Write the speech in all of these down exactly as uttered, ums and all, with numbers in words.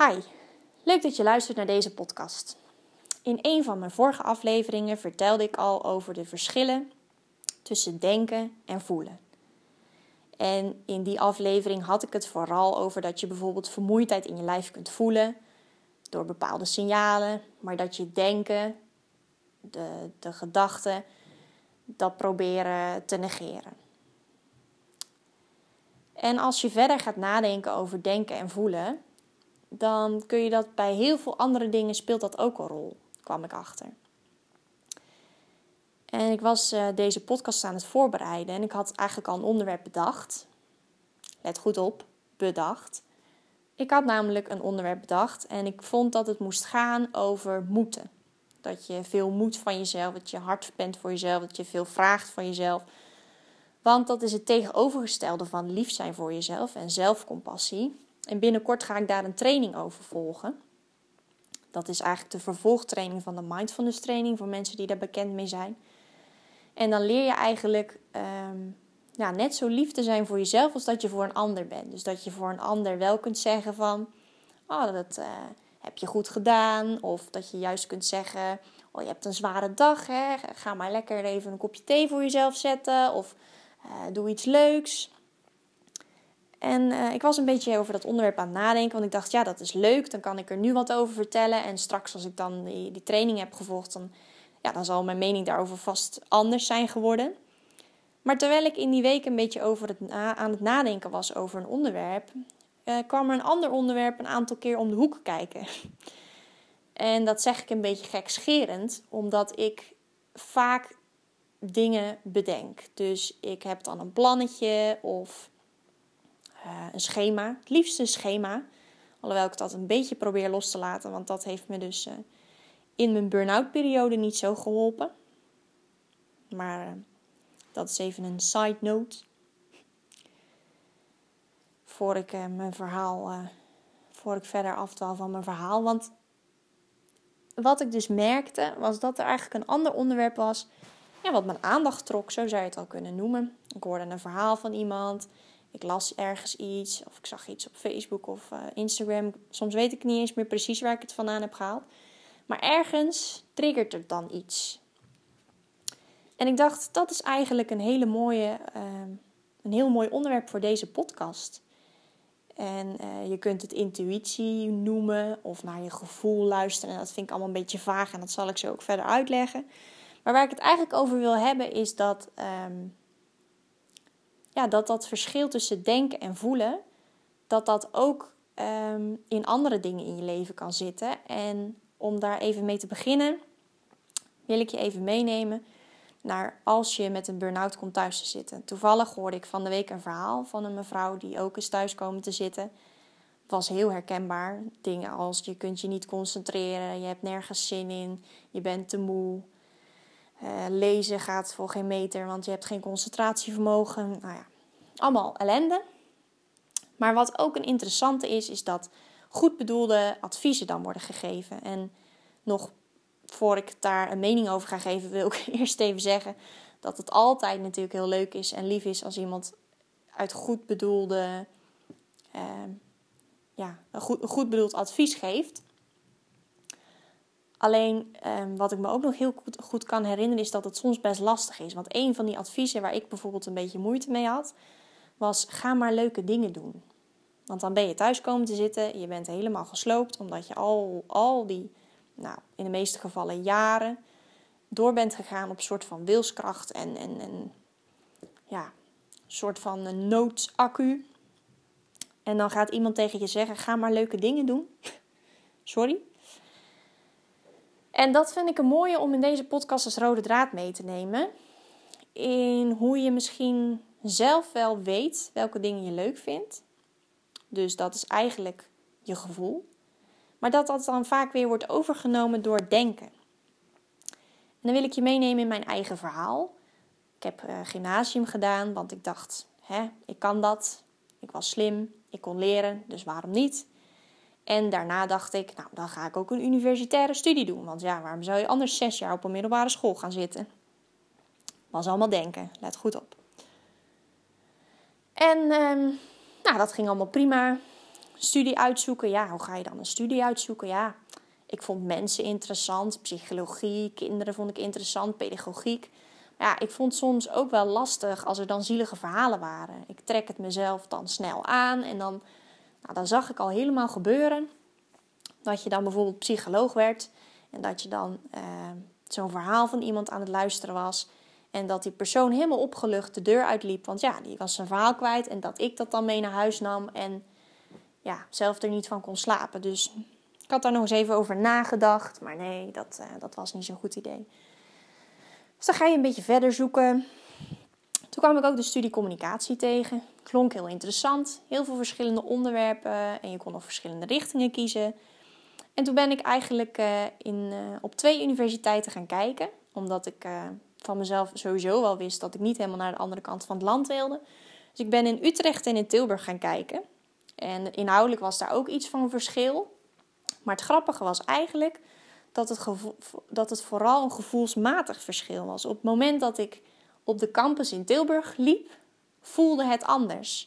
Hi, leuk dat je luistert naar deze podcast. In een van mijn vorige afleveringen vertelde ik al over de verschillen tussen denken en voelen. En in die aflevering had ik het vooral over dat je bijvoorbeeld vermoeidheid in je lijf kunt voelen door bepaalde signalen, maar dat je denken, de, de gedachten, dat proberen te negeren. En als je verder gaat nadenken over denken en voelen, dan kun je dat bij heel veel andere dingen speelt dat ook een rol, kwam ik achter. En ik was uh, deze podcast aan het voorbereiden en ik had eigenlijk al een onderwerp bedacht. Let goed op, bedacht. Ik had namelijk een onderwerp bedacht en ik vond dat het moest gaan over moeten. Dat je veel moet van jezelf, dat je hard bent voor jezelf, dat je veel vraagt van jezelf. Want dat is het tegenovergestelde van lief zijn voor jezelf en zelfcompassie. En binnenkort ga ik daar een training over volgen. Dat is eigenlijk de vervolgtraining van de mindfulness training voor mensen die daar bekend mee zijn. En dan leer je eigenlijk um, ja, net zo lief te zijn voor jezelf als dat je voor een ander bent. Dus dat je voor een ander wel kunt zeggen van, oh, dat uh, heb je goed gedaan. Of dat je juist kunt zeggen, oh, je hebt een zware dag, hè? Ga maar lekker even een kopje thee voor jezelf zetten. Of uh, doe iets leuks. En uh, ik was een beetje over dat onderwerp aan het nadenken. Want ik dacht, ja, dat is leuk. Dan kan ik er nu wat over vertellen. En straks als ik dan die, die training heb gevolgd, dan, ja, dan zal mijn mening daarover vast anders zijn geworden. Maar terwijl ik in die week een beetje over het na, aan het nadenken was over een onderwerp, uh, kwam er een ander onderwerp een aantal keer om de hoek kijken. En dat zeg ik een beetje gekscherend, omdat ik vaak dingen bedenk. Dus ik heb dan een plannetje of Uh, een schema, het liefst een schema. Alhoewel ik dat een beetje probeer los te laten, want dat heeft me dus uh, in mijn burn-out periode niet zo geholpen. Maar uh, dat is even een side note. Voor ik uh, mijn verhaal, uh, voor ik verder afdwaal van mijn verhaal. Want wat ik dus merkte, was dat er eigenlijk een ander onderwerp was, ja, wat mijn aandacht trok, zo zou je het al kunnen noemen. Ik hoorde een verhaal van iemand. Ik las ergens iets of ik zag iets op Facebook of uh, Instagram. Soms weet ik niet eens meer precies waar ik het vandaan heb gehaald. Maar ergens triggert er dan iets. En ik dacht, dat is eigenlijk een, hele mooie, uh, een heel mooi onderwerp voor deze podcast. En uh, je kunt het intuïtie noemen of naar je gevoel luisteren. En dat vind ik allemaal een beetje vaag en dat zal ik zo ook verder uitleggen. Maar waar ik het eigenlijk over wil hebben is dat... Um, Ja, dat dat verschil tussen denken en voelen, dat dat ook um, in andere dingen in je leven kan zitten. En om daar even mee te beginnen, wil ik je even meenemen naar als je met een burn-out komt thuis te zitten. Toevallig hoorde ik van de week een verhaal van een mevrouw die ook is thuis komen te zitten. Het was heel herkenbaar. Dingen als je kunt je niet concentreren, je hebt nergens zin in, je bent te moe. Uh, lezen gaat voor geen meter, want je hebt geen concentratievermogen. Nou ja, allemaal ellende. Maar wat ook een interessante is, is dat goed bedoelde adviezen dan worden gegeven. En nog voor ik daar een mening over ga geven, wil ik eerst even zeggen dat het altijd natuurlijk heel leuk is en lief is als iemand uit goed bedoelde, uh, ja, een goed, een goed bedoeld advies geeft. Alleen um, wat ik me ook nog heel goed, goed kan herinneren is dat het soms best lastig is. Want een van die adviezen waar ik bijvoorbeeld een beetje moeite mee had, was ga maar leuke dingen doen. Want dan ben je thuis komen te zitten, je bent helemaal gesloopt omdat je al, al die, nou in de meeste gevallen jaren, door bent gegaan op een soort van wilskracht en, en, en ja, een soort van een noodaccu. En dan gaat iemand tegen je zeggen, ga maar leuke dingen doen. Sorry. En dat vind ik een mooie om in deze podcast als rode draad mee te nemen. In hoe je misschien zelf wel weet welke dingen je leuk vindt. Dus dat is eigenlijk je gevoel. Maar dat dat dan vaak weer wordt overgenomen door denken. En dan wil ik je meenemen in mijn eigen verhaal. Ik heb uh, gymnasium gedaan, want ik dacht, hè, ik kan dat. Ik was slim, ik kon leren, dus waarom niet? En daarna dacht ik, nou, dan ga ik ook een universitaire studie doen. Want ja, waarom zou je anders zes jaar op een middelbare school gaan zitten? Was allemaal denken, let goed op. En um, nou, dat ging allemaal prima. studie uitzoeken. Ja, hoe ga je dan een studie uitzoeken? Ja, ik vond mensen interessant. Psychologie, kinderen vond ik interessant. Pedagogiek. Maar ja, ik vond soms ook wel lastig als er dan zielige verhalen waren. Ik trek het mezelf dan snel aan. En dan, nou, dan zag ik al helemaal gebeuren dat je dan bijvoorbeeld psycholoog werd. En dat je dan uh, zo'n verhaal van iemand aan het luisteren was. En dat die persoon helemaal opgelucht de deur uitliep. Want ja, die was zijn verhaal kwijt. En dat ik dat dan mee naar huis nam. En ja, zelf er niet van kon slapen. Dus ik had daar nog eens even over nagedacht. Maar nee, dat, uh, dat was niet zo'n goed idee. Dus dan ga je een beetje verder zoeken. Toen kwam ik ook de studie communicatie tegen. Klonk heel interessant. Heel veel verschillende onderwerpen. En je kon nog verschillende richtingen kiezen. En toen ben ik eigenlijk uh, in, uh, op twee universiteiten gaan kijken. Omdat ik uh, van mezelf sowieso wel wist dat ik niet helemaal naar de andere kant van het land wilde. Dus ik ben in Utrecht en in Tilburg gaan kijken. En inhoudelijk was daar ook iets van verschil. Maar het grappige was eigenlijk dat het, gevo- dat het vooral een gevoelsmatig verschil was. Op het moment dat ik op de campus in Tilburg liep, voelde het anders.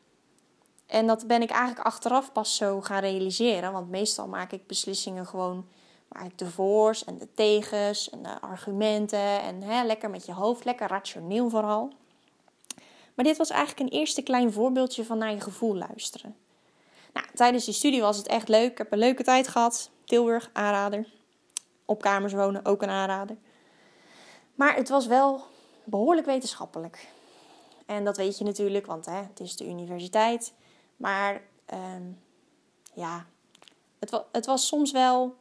En dat ben ik eigenlijk achteraf pas zo gaan realiseren. Want meestal maak ik beslissingen gewoon, maak ik de voor's en de tegens en de argumenten. En hè, lekker met je hoofd, lekker rationeel vooral. Maar dit was eigenlijk een eerste klein voorbeeldje van naar je gevoel luisteren. Nou, tijdens die studie was het echt leuk. Ik heb een leuke tijd gehad. Tilburg, aanrader. Op kamers wonen, ook een aanrader. Maar het was wel behoorlijk wetenschappelijk. En dat weet je natuurlijk, want hè, het is de universiteit. Maar um, ja, het, wa- het was soms wel...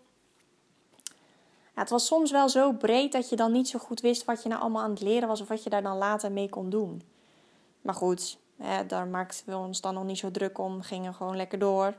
Ja, het was soms wel zo breed dat je dan niet zo goed wist wat je nou allemaal aan het leren was. Of wat je daar dan later mee kon doen. Maar goed, hè, daar maakten we ons dan nog niet zo druk om. Gingen gewoon lekker door.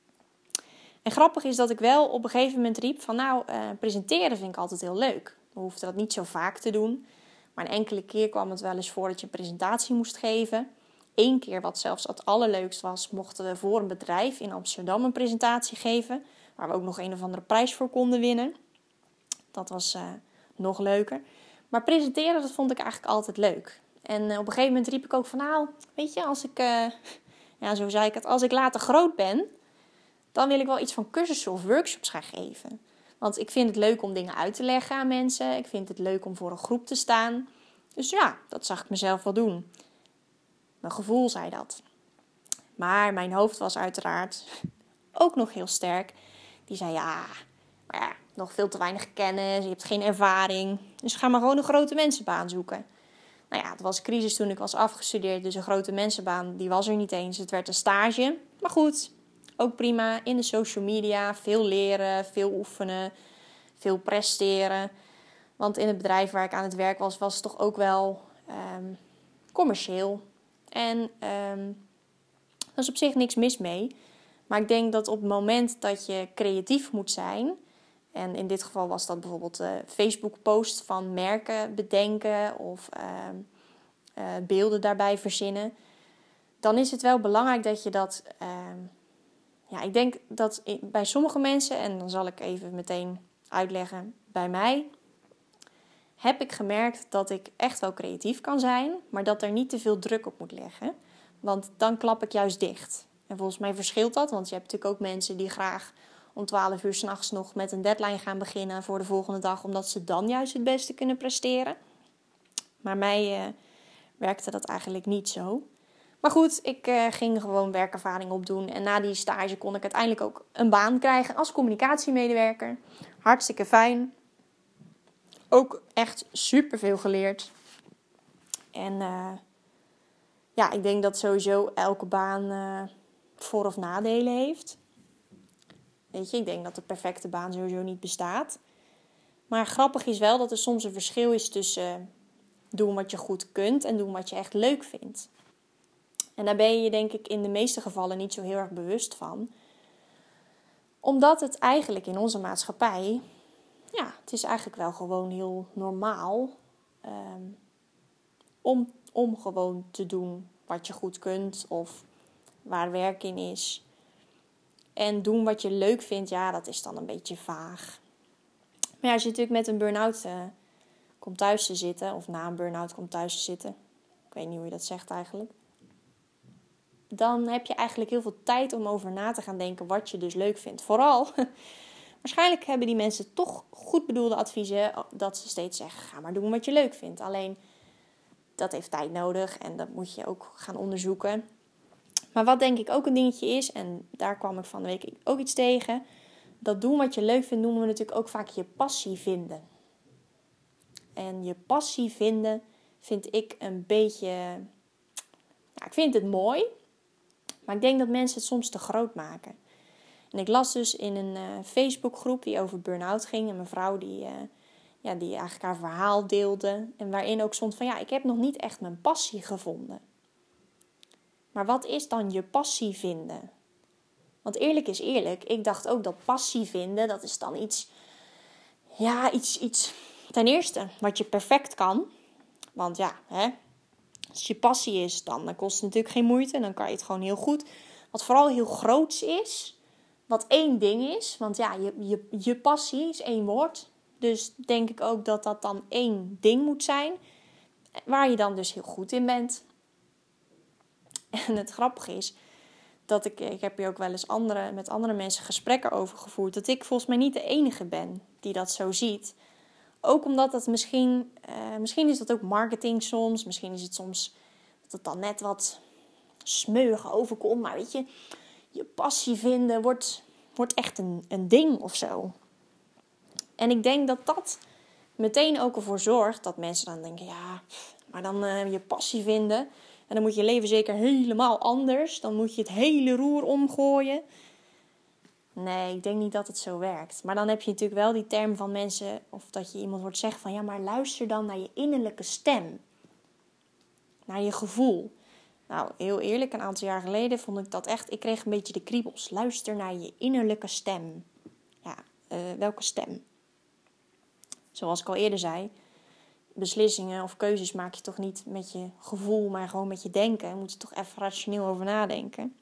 En grappig is dat ik wel op een gegeven moment riep van nou, uh, presenteren vind ik altijd heel leuk. We hoefden dat niet zo vaak te doen. Maar een enkele keer kwam het wel eens voor dat je een presentatie moest geven. Eén keer, wat zelfs het allerleukst was, mochten we voor een bedrijf in Amsterdam een presentatie geven. Waar we ook nog een of andere prijs voor konden winnen. Dat was uh, nog leuker. Maar presenteren, dat vond ik eigenlijk altijd leuk. En uh, op een gegeven moment riep ik ook van nou, weet je, als ik, uh, ja zo zei ik het, als ik later groot ben, dan wil ik wel iets van cursussen of workshops gaan geven. Want ik vind het leuk om dingen uit te leggen aan mensen. Ik vind het leuk om voor een groep te staan. Dus ja, dat zag ik mezelf wel doen. Mijn gevoel zei dat. Maar mijn hoofd was uiteraard ook nog heel sterk. Die zei ja, maar ja, nog veel te weinig kennis. Je hebt geen ervaring. Dus ga maar gewoon een grote mensenbaan zoeken. Nou ja, het was crisis toen ik was afgestudeerd. Dus een grote mensenbaan, die was er niet eens. Het werd een stage. Maar goed, ook prima. In de social media, veel leren, veel oefenen, veel presteren. Want in het bedrijf waar ik aan het werk was, was het toch ook wel um, commercieel. En um, daar is op zich niks mis mee. Maar ik denk dat op het moment dat je creatief moet zijn, en in dit geval was dat bijvoorbeeld uh, Facebook-post van merken bedenken of uh, uh, beelden daarbij verzinnen, dan is het wel belangrijk dat je dat... Uh, ja, ik denk dat bij sommige mensen, en dan zal ik even meteen uitleggen, bij mij heb ik gemerkt dat ik echt wel creatief kan zijn, maar dat er niet te veel druk op moet leggen. Want dan klap ik juist dicht. En volgens mij verschilt dat, want je hebt natuurlijk ook mensen die graag om twaalf uur 's nachts nog met een deadline gaan beginnen voor de volgende dag, omdat ze dan juist het beste kunnen presteren. Maar mij uh, werkte dat eigenlijk niet zo. Maar goed, ik uh, ging gewoon werkervaring opdoen. En na die stage kon ik uiteindelijk ook een baan krijgen als communicatiemedewerker. Hartstikke fijn. Ook echt superveel geleerd. En uh, ja, ik denk dat sowieso elke baan uh, voor- of nadelen heeft. Weet je, ik denk dat de perfecte baan sowieso niet bestaat. Maar grappig is wel dat er soms een verschil is tussen uh, doen wat je goed kunt en doen wat je echt leuk vindt. En daar ben je je denk ik in de meeste gevallen niet zo heel erg bewust van. Omdat het eigenlijk in onze maatschappij, ja, het is eigenlijk wel gewoon heel normaal um, om, om gewoon te doen wat je goed kunt of waar werk in is. En doen wat je leuk vindt, ja, dat is dan een beetje vaag. Maar ja, als je natuurlijk met een burn-out uh, komt thuis te zitten, of na een burn-out komt thuis te zitten. Ik weet niet hoe je dat zegt eigenlijk. dan heb je eigenlijk heel veel tijd om over na te gaan denken wat je dus leuk vindt. Vooral, waarschijnlijk hebben die mensen toch goed bedoelde adviezen dat ze steeds zeggen, ga maar doen wat je leuk vindt. Alleen, dat heeft tijd nodig en dat moet je ook gaan onderzoeken. Maar wat denk ik ook een dingetje is, en daar kwam ik van de week ook iets tegen, dat doen wat je leuk vindt noemen we natuurlijk ook vaak je passie vinden. En je passie vinden vind ik een beetje, ja, ik vind het mooi, maar ik denk dat mensen het soms te groot maken. En ik las dus in een uh, Facebookgroep die over burn-out ging, een mevrouw die, uh, ja, die eigenlijk haar verhaal deelde en waarin ook stond van ja, ik heb nog niet echt mijn passie gevonden. Maar wat is dan je passie vinden? Want eerlijk is eerlijk, ik dacht ook dat passie vinden, dat is dan iets, ja, iets, iets, ten eerste, wat je perfect kan. Want ja, hè, als je passie is, dan kost het natuurlijk geen moeite. Dan kan je het gewoon heel goed. Wat vooral heel groots is, wat één ding is. Want ja, je, je, je passie is één woord. Dus denk ik ook dat dat dan één ding moet zijn. Waar je dan dus heel goed in bent. En het grappige is dat ik, ik heb hier ook wel eens andere, met andere mensen gesprekken over gevoerd. Dat ik volgens mij niet de enige ben die dat zo ziet. Ook omdat dat misschien, uh, misschien is dat ook marketing soms. Misschien is het soms dat het dan net wat smeuig overkomt. Maar weet je, je passie vinden wordt, wordt echt een, een ding of zo. En ik denk dat dat meteen ook ervoor zorgt dat mensen dan denken, ja, maar dan uh, je passie vinden. En dan moet je leven zeker helemaal anders. Dan moet je het hele roer omgooien. Nee, ik denk niet dat het zo werkt. Maar dan heb je natuurlijk wel die term van mensen, of dat je iemand hoort zeggen van ja, maar luister dan naar je innerlijke stem. Naar je gevoel. Nou, heel eerlijk, een aantal jaar geleden vond ik dat echt, ik kreeg een beetje de kriebels. Luister naar je innerlijke stem. Ja, uh, welke stem? Zoals ik al eerder zei, beslissingen of keuzes maak je toch niet met je gevoel, maar gewoon met je denken. Je moet er toch even rationeel over nadenken.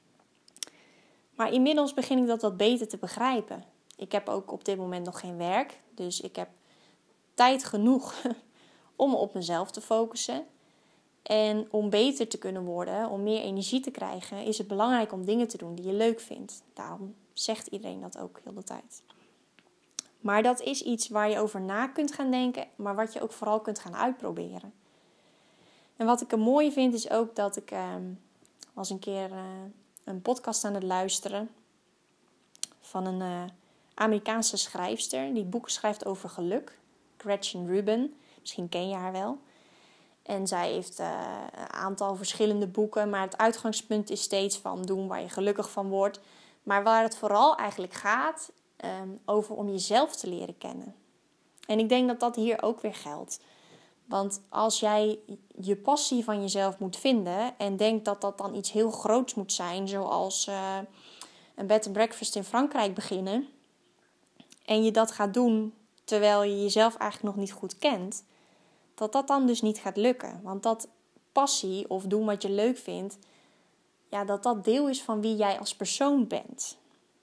Maar inmiddels begin ik dat wat beter te begrijpen. Ik heb ook op dit moment nog geen werk. Dus ik heb tijd genoeg om me op mezelf te focussen. En om beter te kunnen worden, om meer energie te krijgen, is het belangrijk om dingen te doen die je leuk vindt. Daarom zegt iedereen dat ook heel de tijd. Maar dat is iets waar je over na kunt gaan denken, maar wat je ook vooral kunt gaan uitproberen. En wat ik er mooi vind is ook dat ik uh, was een keer uh, een podcast aan het luisteren van een uh, Amerikaanse schrijfster die boeken schrijft over geluk. Gretchen Rubin, misschien ken je haar wel. En zij heeft uh, een aantal verschillende boeken, maar het uitgangspunt is steeds van doen waar je gelukkig van wordt. Maar waar het vooral eigenlijk gaat um, over om jezelf te leren kennen. En ik denk dat dat hier ook weer geldt. Want als jij je passie van jezelf moet vinden en denkt dat dat dan iets heel groots moet zijn, zoals uh, een bed and breakfast in Frankrijk beginnen, en je dat gaat doen terwijl je jezelf eigenlijk nog niet goed kent, dat dat dan dus niet gaat lukken. Want dat passie of doen wat je leuk vindt, ja, dat dat deel is van wie jij als persoon bent.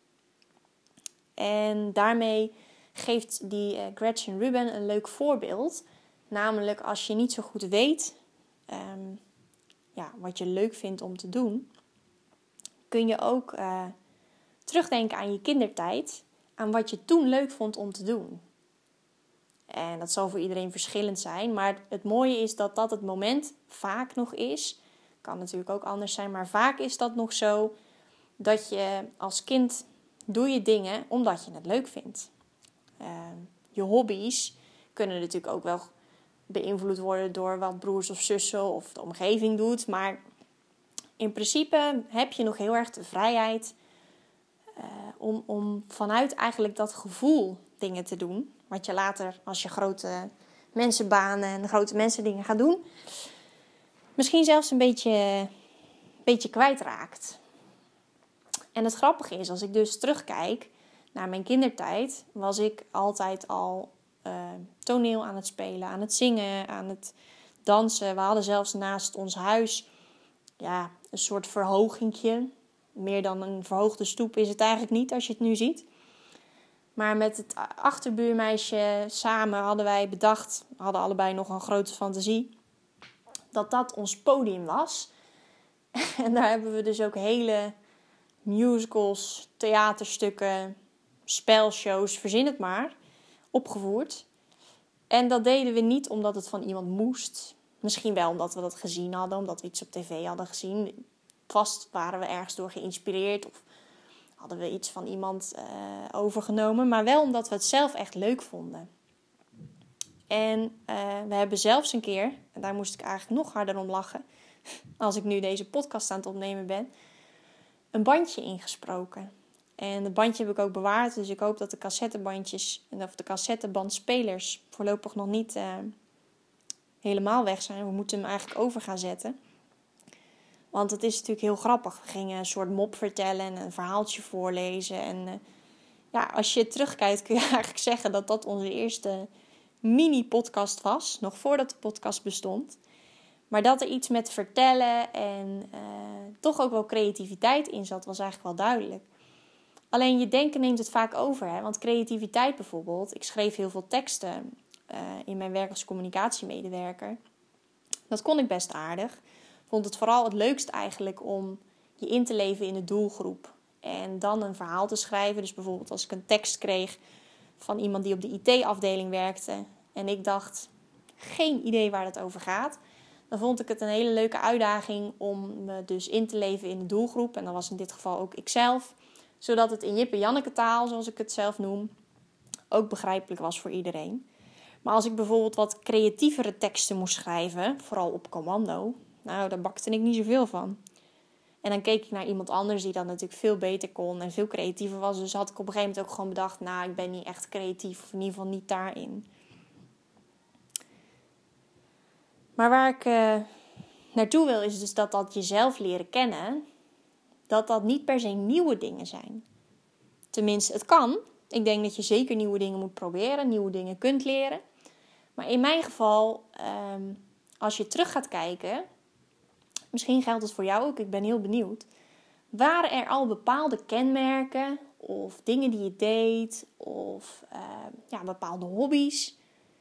En daarmee geeft die uh, Gretchen Rubin een leuk voorbeeld. Namelijk als je niet zo goed weet um, ja, wat je leuk vindt om te doen, kun je ook uh, terugdenken aan je kindertijd, aan wat je toen leuk vond om te doen. En dat zal voor iedereen verschillend zijn, maar het mooie is dat dat het moment vaak nog is. Kan natuurlijk ook anders zijn, maar vaak is dat nog zo dat je als kind doe je dingen omdat je het leuk vindt. Uh, je hobby's kunnen natuurlijk ook wel beïnvloed worden door wat broers of zussen of de omgeving doet. Maar in principe heb je nog heel erg de vrijheid uh, om, om vanuit eigenlijk dat gevoel dingen te doen. Wat je later als je grote mensenbanen en grote mensendingen gaat doen, misschien zelfs een beetje, een beetje kwijtraakt. En het grappige is, als ik dus terugkijk naar mijn kindertijd, was ik altijd al uh, toneel aan het spelen, aan het zingen, aan het dansen. We hadden zelfs naast ons huis ja, een soort verhogingje. Meer dan een verhoogde stoep is het eigenlijk niet, als je het nu ziet. Maar met het achterbuurmeisje samen hadden wij bedacht, we hadden allebei nog een grote fantasie, dat dat ons podium was. En daar hebben we dus ook hele musicals, theaterstukken, spelshows, verzin het maar, opgevoerd. En dat deden we niet omdat het van iemand moest. Misschien wel omdat we dat gezien hadden, omdat we iets op tv hadden gezien. Vast waren we ergens door geïnspireerd of hadden we iets van iemand uh, overgenomen. Maar wel omdat we het zelf echt leuk vonden. En uh, we hebben zelfs een keer, en daar moest ik eigenlijk nog harder om lachen, als ik nu deze podcast aan het opnemen ben, een bandje ingesproken. En dat bandje heb ik ook bewaard, dus ik hoop dat de cassettebandjes, of de cassettebandspelers voorlopig nog niet uh, helemaal weg zijn. We moeten hem eigenlijk over gaan zetten. Want het is natuurlijk heel grappig. We gingen een soort mop vertellen en een verhaaltje voorlezen. En uh, ja, als je terugkijkt kun je eigenlijk zeggen dat dat onze eerste mini-podcast was. Nog voordat de podcast bestond. Maar dat er iets met vertellen en uh, toch ook wel creativiteit in zat, was eigenlijk wel duidelijk. Alleen je denken neemt het vaak over. Hè? Want creativiteit bijvoorbeeld. Ik schreef heel veel teksten uh, in mijn werk als communicatiemedewerker. Dat kon ik best aardig. Vond het vooral het leukst eigenlijk om je in te leven in de doelgroep. En dan een verhaal te schrijven. Dus bijvoorbeeld als ik een tekst kreeg van iemand die op de I T-afdeling werkte. En ik dacht, geen idee waar het over gaat. Dan vond ik het een hele leuke uitdaging om me dus in te leven in de doelgroep. En dat was in dit geval ook ikzelf. Zodat het in Jip en Janneke taal, zoals ik het zelf noem, ook begrijpelijk was voor iedereen. Maar als ik bijvoorbeeld wat creatievere teksten moest schrijven, vooral op commando, nou, daar bakte ik niet zoveel van. En dan keek ik naar iemand anders die dat natuurlijk veel beter kon en veel creatiever was. Dus had ik op een gegeven moment ook gewoon bedacht, nou, ik ben niet echt creatief, of in ieder geval niet daarin. Maar waar ik uh, naartoe wil is dus dat dat jezelf leren kennen, dat dat niet per se nieuwe dingen zijn. Tenminste, het kan. Ik denk dat je zeker nieuwe dingen moet proberen, nieuwe dingen kunt leren. Maar in mijn geval, um, als je terug gaat kijken, misschien geldt het voor jou ook, ik ben heel benieuwd. Waren er al bepaalde kenmerken of dingen die je deed of uh, ja, bepaalde hobby's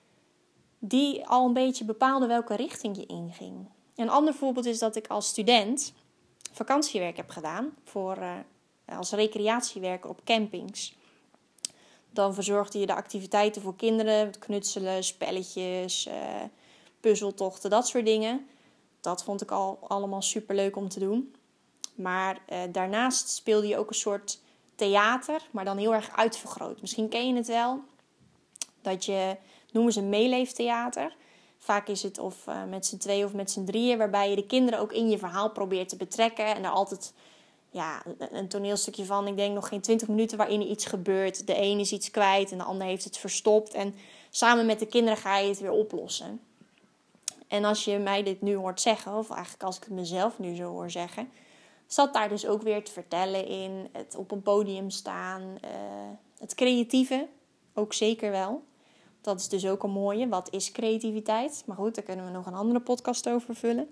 die al een beetje bepaalden welke richting je inging? Een ander voorbeeld is dat ik als student vakantiewerk heb gedaan voor, uh, als recreatiewerker op campings. Dan verzorgde je de activiteiten voor kinderen, knutselen, spelletjes, uh, puzzeltochten, dat soort dingen. Dat vond ik al allemaal superleuk om te doen. Maar uh, daarnaast speelde je ook een soort theater, maar dan heel erg uitvergroot. Misschien ken je het wel, dat je, noemen ze meeleeftheater. Vaak is het of uh, met z'n tweeën of met z'n drieën, waarbij je de kinderen ook in je verhaal probeert te betrekken. En er altijd ja, een toneelstukje van, ik denk nog geen twintig minuten waarin er iets gebeurt. De een is iets kwijt en de ander heeft het verstopt. En samen met de kinderen ga je het weer oplossen. En als je mij dit nu hoort zeggen, of eigenlijk als ik het mezelf nu zo hoor zeggen, zat daar dus ook weer het vertellen in, het op een podium staan, uh, het creatieve, ook zeker wel. Dat is dus ook een mooie. Wat is creativiteit? Maar goed, daar kunnen we nog een andere podcast over vullen.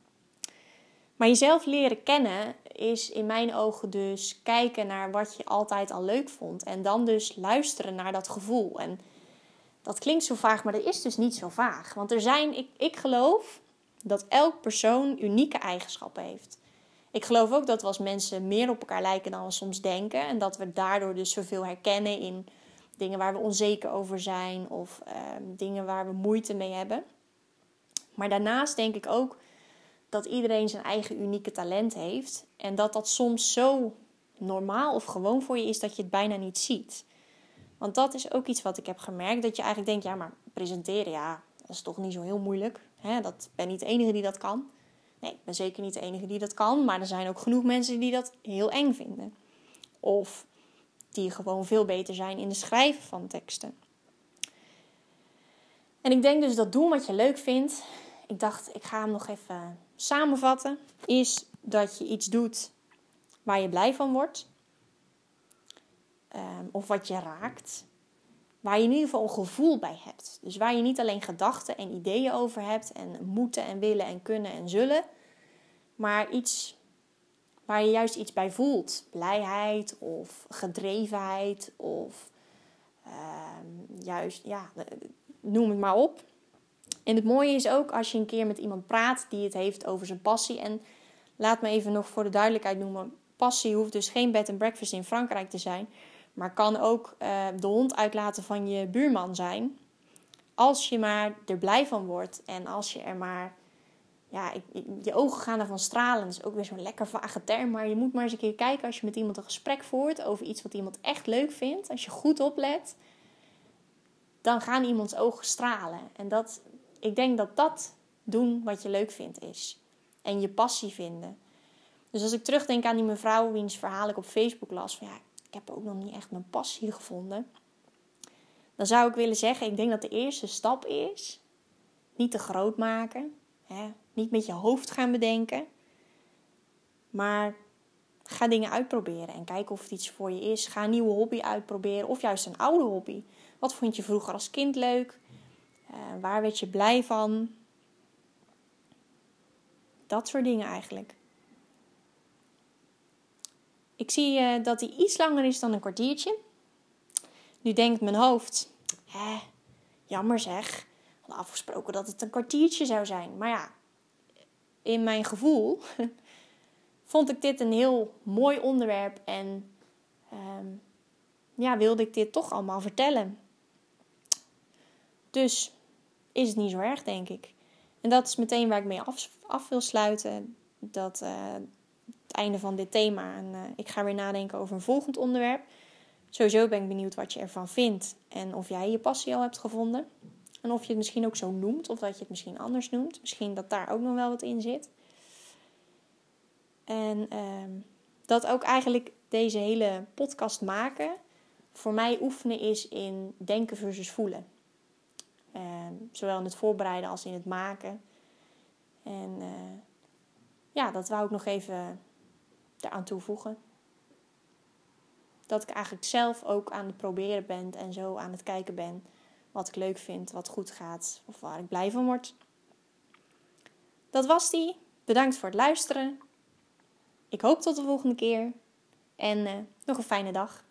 Maar jezelf leren kennen is in mijn ogen dus kijken naar wat je altijd al leuk vond. En dan dus luisteren naar dat gevoel. En dat klinkt zo vaag, maar dat is dus niet zo vaag. Want er zijn, ik, ik geloof dat elk persoon unieke eigenschappen heeft. Ik geloof ook dat we als mensen meer op elkaar lijken dan we soms denken. En dat we daardoor dus zoveel herkennen in dingen waar we onzeker over zijn. Of uh, dingen waar we moeite mee hebben. Maar daarnaast denk ik ook dat iedereen zijn eigen unieke talent heeft. En dat dat soms zo normaal of gewoon voor je is dat je het bijna niet ziet. Want dat is ook iets wat ik heb gemerkt. Dat je eigenlijk denkt, ja, maar presenteren, ja, dat is toch niet zo heel moeilijk. Hè? Dat ben niet de enige die dat kan. Nee, ik ben zeker niet de enige die dat kan. Maar er zijn ook genoeg mensen die dat heel eng vinden. Of die gewoon veel beter zijn in het schrijven van teksten. En ik denk dus dat doen wat je leuk vindt. Ik dacht, ik ga hem nog even samenvatten. Is dat je iets doet waar je blij van wordt. Um, of wat je raakt. Waar je in ieder geval een gevoel bij hebt. Dus waar je niet alleen gedachten en ideeën over hebt. En moeten en willen en kunnen en zullen. Maar iets waar je juist iets bij voelt. Blijheid of gedrevenheid. Of um, juist, ja, noem het maar op. En het mooie is ook als je een keer met iemand praat die het heeft over zijn passie. En laat me even nog voor de duidelijkheid noemen. Passie hoeft dus geen bed and breakfast in Frankrijk te zijn. Maar kan ook uh, de hond uitlaten van je buurman zijn. Als je maar er blij van wordt. En als je er maar... Ja, ik, ik, je ogen gaan ervan stralen. Dat is ook weer zo'n lekker vage term. Maar je moet maar eens een keer kijken als je met iemand een gesprek voert over iets wat iemand echt leuk vindt. Als je goed oplet, dan gaan iemands ogen stralen. En dat, ik denk dat dat doen wat je leuk vindt is. En je passie vinden. Dus als ik terugdenk aan die mevrouw wiens verhaal ik op Facebook las. Van ja, ik heb ook nog niet echt mijn passie gevonden. Dan zou ik willen zeggen, ik denk dat de eerste stap is. Niet te groot maken. Hè? Niet met je hoofd gaan bedenken. Maar ga dingen uitproberen. En kijk of het iets voor je is. Ga een nieuwe hobby uitproberen. Of juist een oude hobby. Wat vond je vroeger als kind leuk? Uh, waar werd je blij van? Dat soort dingen eigenlijk. Ik zie uh, dat die iets langer is dan een kwartiertje. Nu denkt mijn hoofd... Hè, jammer zeg. We hadden afgesproken dat het een kwartiertje zou zijn. Maar ja, in mijn gevoel vond ik dit een heel mooi onderwerp. En um, ja, wilde ik dit toch allemaal vertellen. Dus is het niet zo erg, denk ik. En dat is meteen waar ik mee af, af wil sluiten. Dat uh, het einde van dit thema. En uh, ik ga weer nadenken over een volgend onderwerp. Sowieso ben ik benieuwd wat je ervan vindt. En of jij je passie al hebt gevonden. En of je het misschien ook zo noemt. Of dat je het misschien anders noemt. Misschien dat daar ook nog wel wat in zit. En uh, dat ook eigenlijk deze hele podcast maken voor mij oefenen is in denken versus voelen. Uh, zowel in het voorbereiden als in het maken. En uh, ja, dat wou ik nog even eraan toevoegen. Dat ik eigenlijk zelf ook aan het proberen ben en zo aan het kijken ben wat ik leuk vind, wat goed gaat of waar ik blij van word. Dat was die. Bedankt voor het luisteren. Ik hoop tot de volgende keer. En uh, nog een fijne dag.